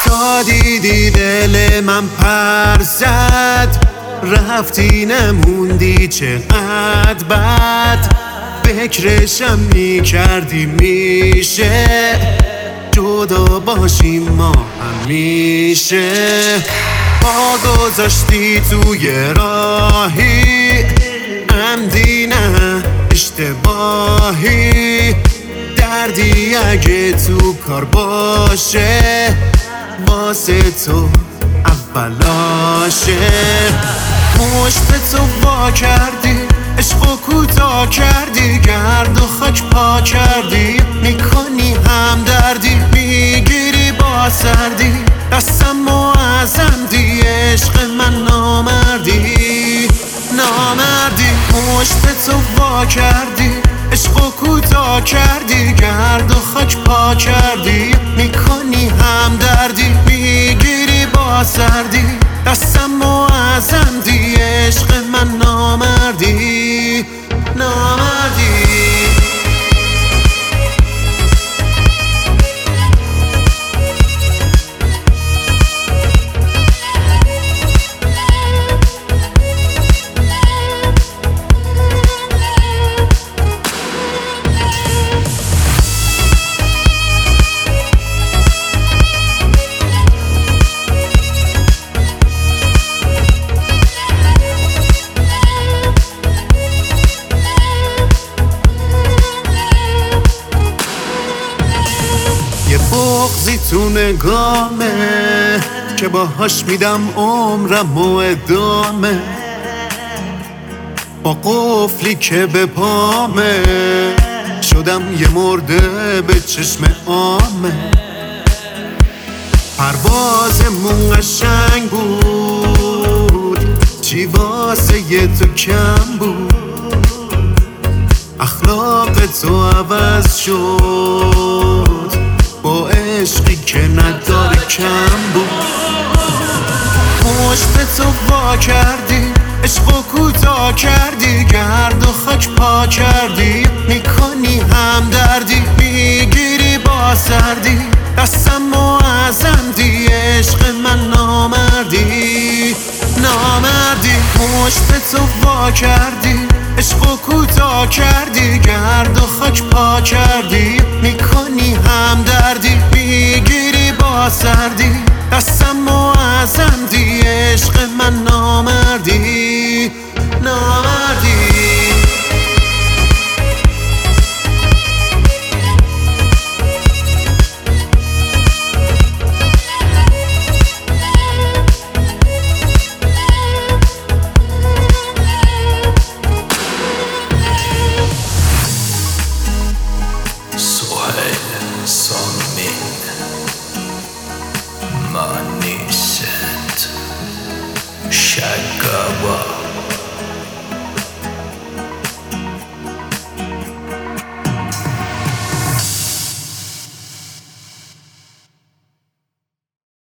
تا دیدی دل من پر زد، رفتی نموندی چقدر بد. فکرشم میکردی میشه جدا باشیم ما همیشه. پا گذاشتی توی راهی، عمدی نه اشتباهی. دردی اگه تو کار باشه واسه تو اولاشه. مشت تو وا کردی، عشق و کوتا کردی، گرد و خاک پا کردی. میکنی همدردی، میگیری با سردی، دستم و ازندی. عشق من نامردی، نامردی. مشت تو وا کردی، عشق و کوتا کردی، گرد و خاک پا کردی. میکنی همدردی، میگیری با سردی، دستم و ازندی. عشق من نامردی، نامردی. یه بغضی تو نگامه که باهاش میدم عمرم و ادامه. با قفلی که به پامه شدم یه مرده به چشم عامه. پروازمون قشنگ بود، چی واسه یه تو کم بود. اخلاق تو عوض شد با عشقی که نداره کم بود. مشت تو وا کردی، عشق و کوتا کردی، گرد و خاک پا کردی. میکنی همدردی، میگیری با سردی، دستم و ازندی. عشق من نامردی، نامردی. مشت تو وا کردی، عشق و کوتا کردی، گرد و خاک پا کردی. میکنی همدردی، میگیری با سردی، دستم و ازندی. عشق من نامردی، نامردی. Sohail Son Min Man